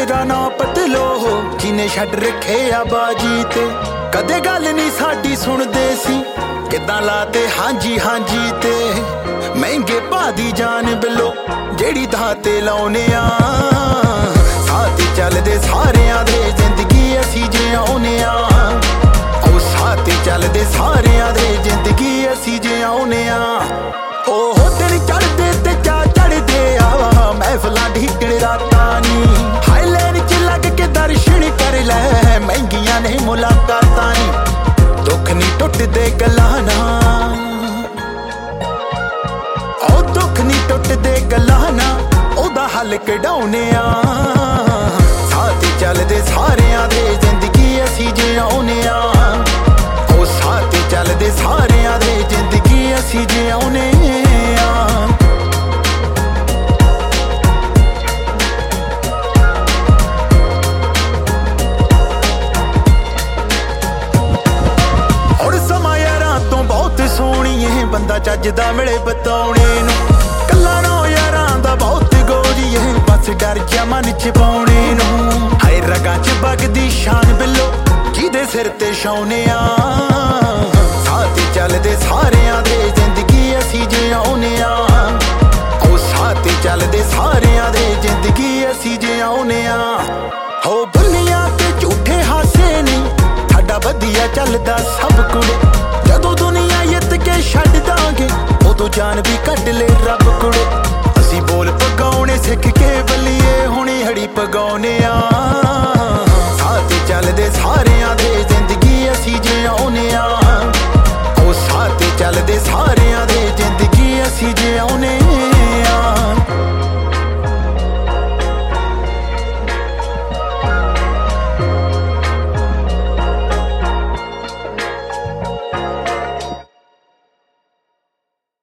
तेरा ना पतलो हो जिने छड़ रखे आ बाजी ते कदे गल नहीं साडी सुनदे सी किदां लाते हांजी हांजी ते महंगे भाऽ दी जान बिलो जेड़ी धा ते लाउने आ साथ चलदे सारियां दे जिंदगी असी जियाउने आ ओ साथ चलदे सारियां दे जिंदगी असी जियाउने आ ओ दिन चढ़दे ते चा चढ़दे आ महफिलां ढीकण रातां नी हाईलाइन च लग के दर्शन कर लै महंगियां ने मुलाकातां नी दुख नी टुटदे गल्लां नाल ओ दुख नी टुटदे गल्लां नाल ओदा हल कढाउने आ साथ चलदे सारियां दे जिंदगी असी जियाउने आ ओ साथ चलदे सारियां दे जिंदगी असी जियाउने आ बंदा चजदा मिले बताने नू कल्ला नो यारां दा बहुत गोरी है बस डर जा मन च पाउणे नू हाय रगां च बगदी शान बिलो जिदे सिर ते छाउने आ साथ चलदे सारियां दे जिंदगी असी जियाउने आ ओ साथ चलदे सारियां दे जिंदगी असी जियाउने आ हो बुनिया ते झूठे हासे नहीं साडा वधिया चलदा सब कुड़े जदों दुनिया जित के छड्ड दांगे उदों जान भी कढ ले